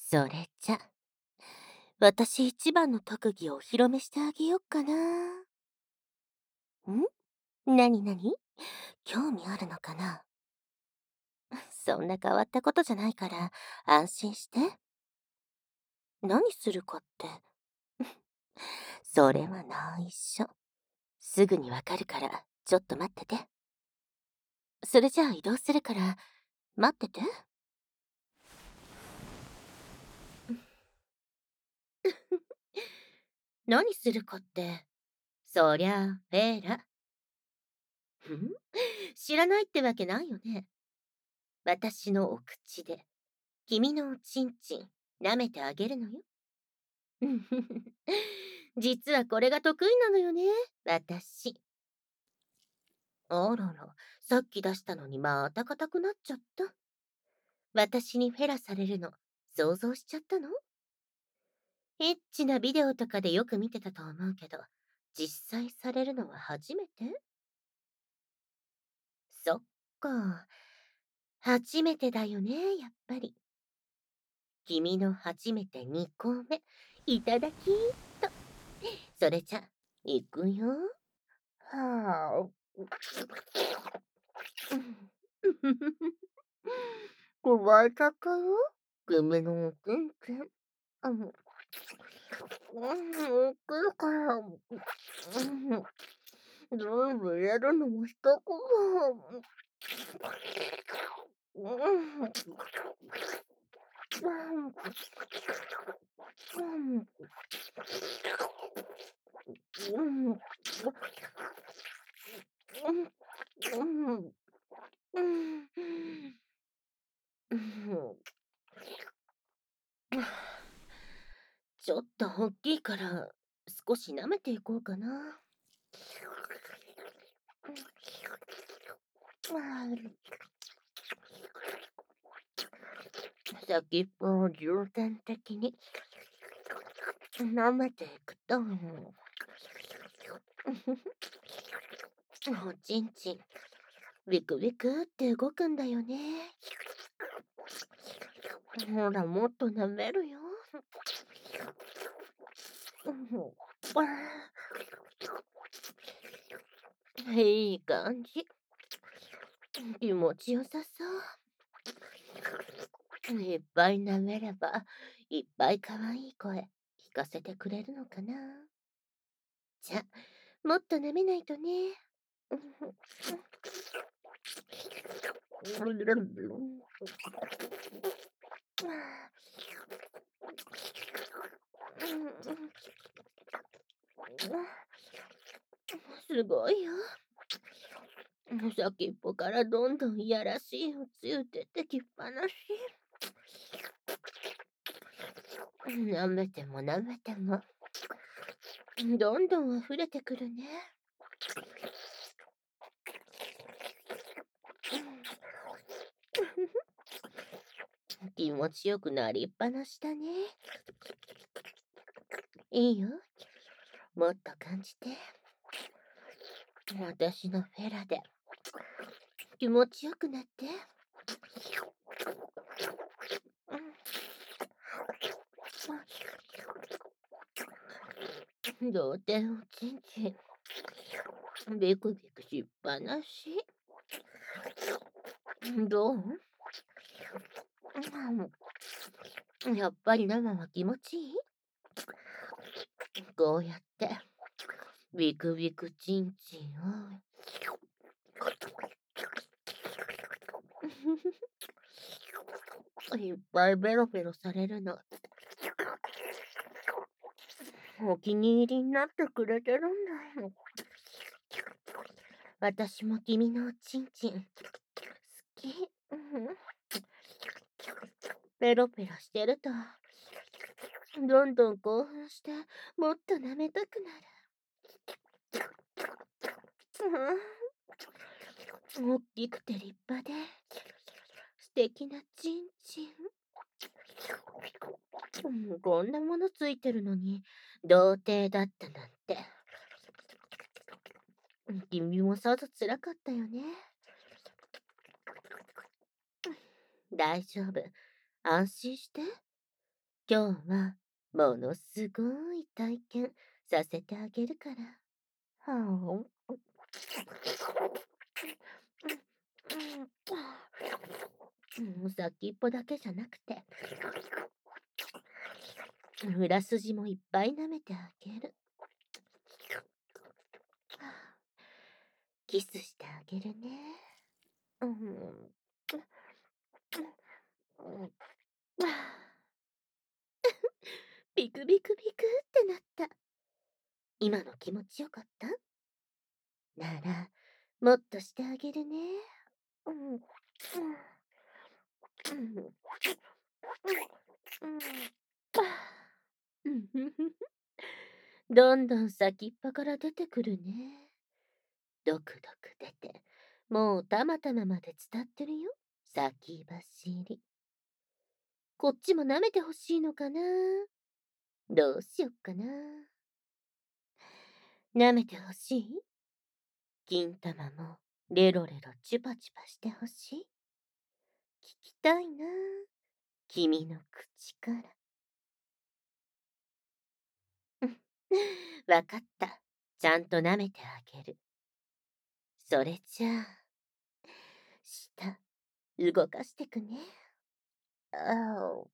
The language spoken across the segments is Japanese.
それじゃ、私一番の特技をお披露目してあげよっかな。なになに興味あるのかな？そんな変わったことじゃないから、安心して。何するかって、それは内緒。すぐにわかるから、ちょっと待ってて。それじゃあ移動するから、待ってて。何するかって、そりゃ、フェーラ。知らないってわけないよね。私のお口で、君のおちんちん、舐めてあげるのよ。実はこれが得意なのよね、私。あらら、さっき出したのにまた硬くなっちゃった。私にフェラされるの、想像しちゃったの？エッチなビデオとかでよく見てたと思うけど、実際されるのは初めて？そっか。初めてだよね、やっぱり。君の初めて2個目、いただきーと。それじゃ、いくよ。はあ。加えたかよ。君のおちんちん。奥から、全部入れるのも一苦労。ちょっと大きいから、少し舐めていこうかな。先っぽを重点的に舐めていくと、おちんちん、ビクビクって動くんだよね。ほら、もっと舐めるよ。いい感じ。気持ちよさそう。いっぱい舐めれば、いっぱい可愛い声聞かせてくれるのかな。じゃ、もっと舐めないとね。すごいよ。先っぽからどんどんいやらしいおつゆ出てきっぱなし。舐めても舐めても、どんどん溢れてくるね。気持ちよくなりっぱなしだね。いいよ。もっと感じて。私のフェラで気持ちよくなって。童貞おちんちん、ビクビクしっぱなし。どう？やっぱり生は気持ちいい？こうやってビクビクチンチンをいっぱいベロベロされるの、お気に入りになってくれてるんだよ。私も君のおちんちん好き。ペロペロしてると、どんどん興奮して、もっと舐めたくなる。大きくて立派で、素敵なちんちん。こんなものついてるのに、童貞だったなんて。君もさぞ辛かったよね。大丈夫。安心して。 今日はものすごい体験させてあげるから。はあ。先っぽだけじゃなくて、裏筋もいっぱい舐めてあげる。キスしてあげるね。うん。ビクビクビクってなった。今の気持ちよかった？なら、もっとしてあげるね。うん。うん。うん。うん。どんどん先っぽから出てくるね。ドクドク出て、もうたまたままで伝ってるよ。先走り。こっちも舐めてほしいのかな。どうしよっかな。舐めてほしい？金玉もレロレロチュパチュパしてほしい？聞きたいな。君の口から。わかった。ちゃんと舐めてあげる。それじゃあ、舌、動かしてくね。あお。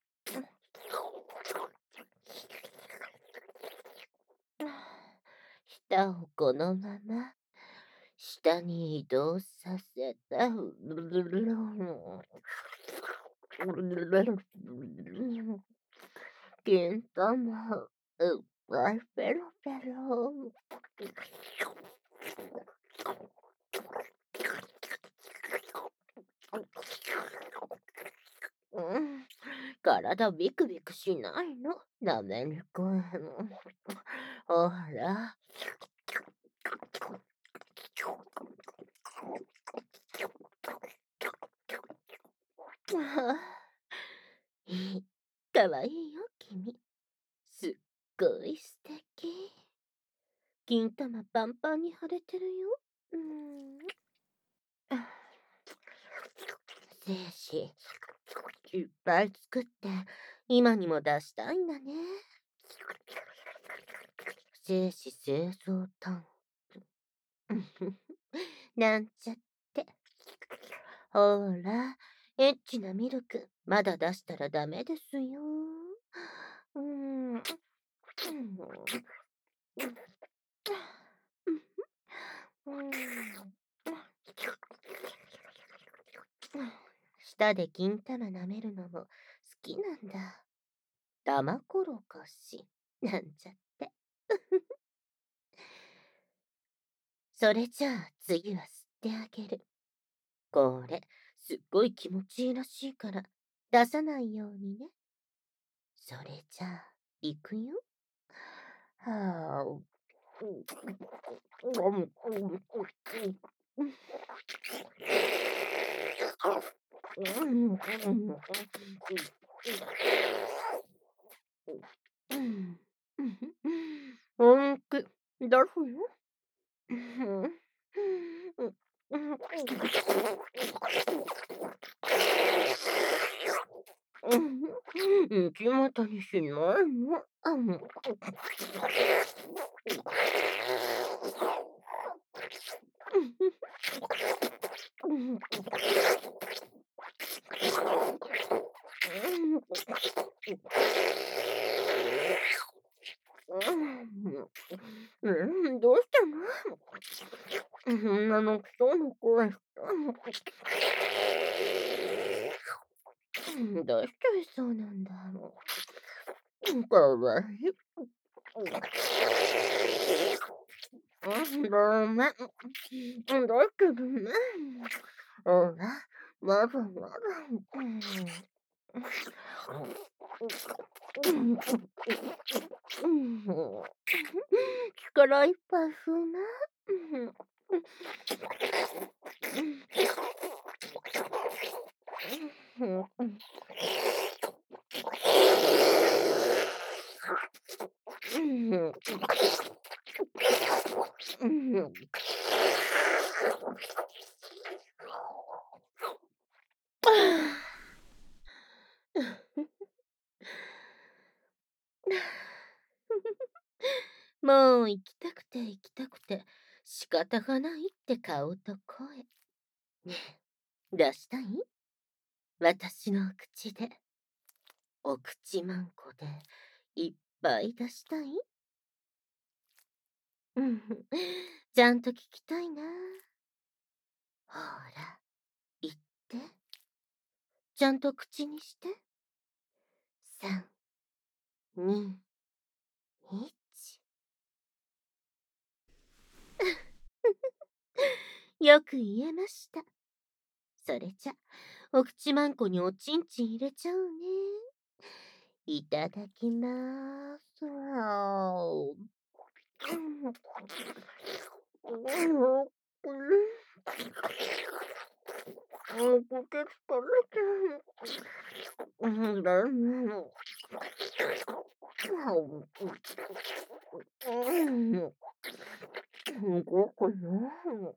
舌をこのまま下に移動させた。金玉、うっぱいペロペロ。うん、体ビクビクしないの？ダメにくいの。ほら。いい。かわいいよ、君。すっごい素敵。金玉パンパンに腫れてるよ。うん。精子、いっぱい作って、今にも出したいんだね。精子製造タンク。なんちゃって。ほら、エッチなミルク、まだ出したらダメですよ。うん。舌で金玉舐めるのも好きなんだ。玉転がし、なんちゃって。それじゃあ次は吸ってあげる。これ、すっごい気持ちいいらしいから、出さないようにね。それじゃあ、いくよ。はあ。本気出すよ。口元にしないの。どうしたの？女の人の声した。どうしてそうなんだろう。かわいい。ごめん。だけどね。ほら、まだまだ。力いっぱい吸うね。 もう行きたくて行きたくて仕方がないって顔と声。ねえ、出したい？私の口で。お口まんこでいっぱい出したい？うん、ちゃんと聞きたいな。ほら、言って。ちゃんと口にして。3、2、1。よく言えました。それじゃ、お口まんこにおちんちん入れちゃうね。いただきまーす。すごくな。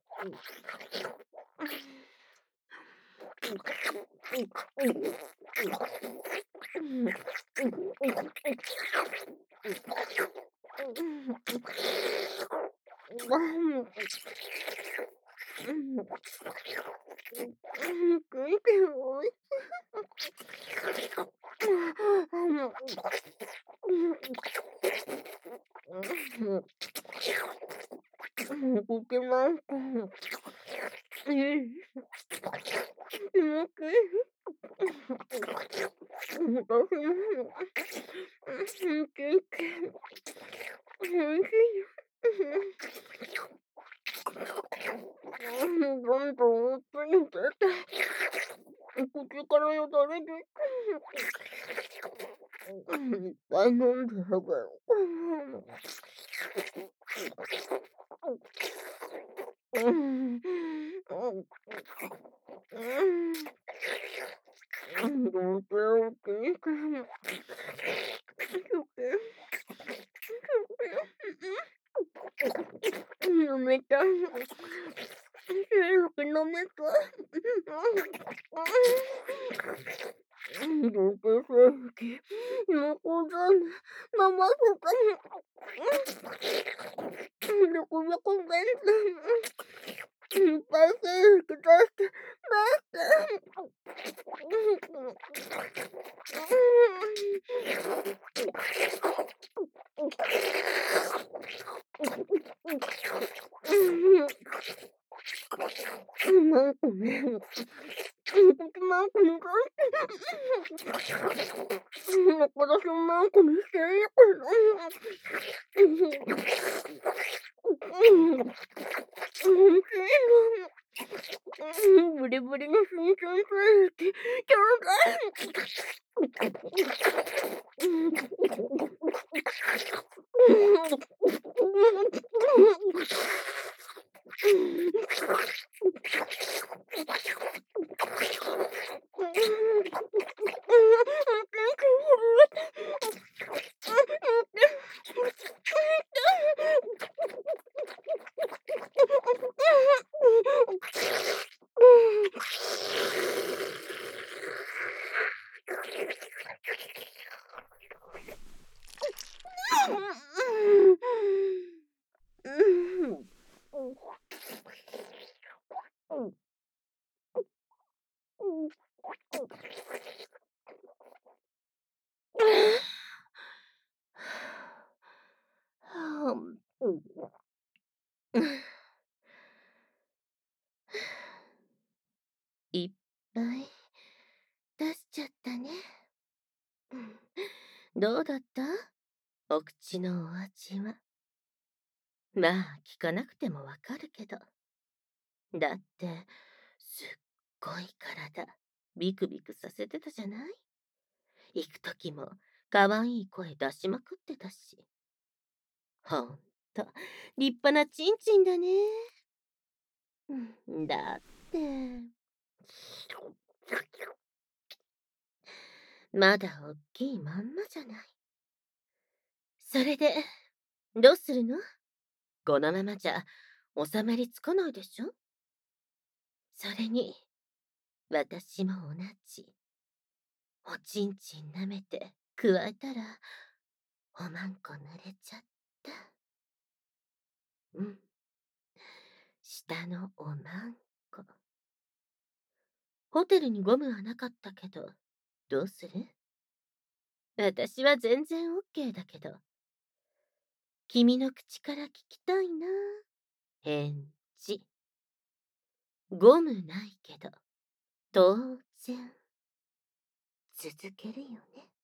動けない。どんどんついてて、口からよだれで、いっぱい飲んでるから。うん。どうせ大きいから。飲めた。早く飲めた。どうせ正規。猫だね。ママとかに。どこどこ弁当。いっぱい正規出して。出して。なんかね。なんかね。私もなんかにしていいかな。ブリブリの新鮮されて、ちょうだいっぱい出しちゃったね。どうだった？お口のお味は。まあ、聞かなくてもわかるけど。だって、すっごい体、ビクビクさせてたじゃない？行くときも、かわいい声出しまくってたし。ほんと、立派なチンチンだね。だって、まだおっきいまんまじゃない。それで、どうするの？このままじゃ、収まりつかないでしょ？それに、私も同じ。おちんちん舐めて、加えたら、おまんこ濡れちゃった。 うん。下のおまんこ。ホテルにゴムはなかったけど、どうする？私は全然オッケーだけど、君の口から聞きたいな。返事。ゴムないけど、当然、続けるよね。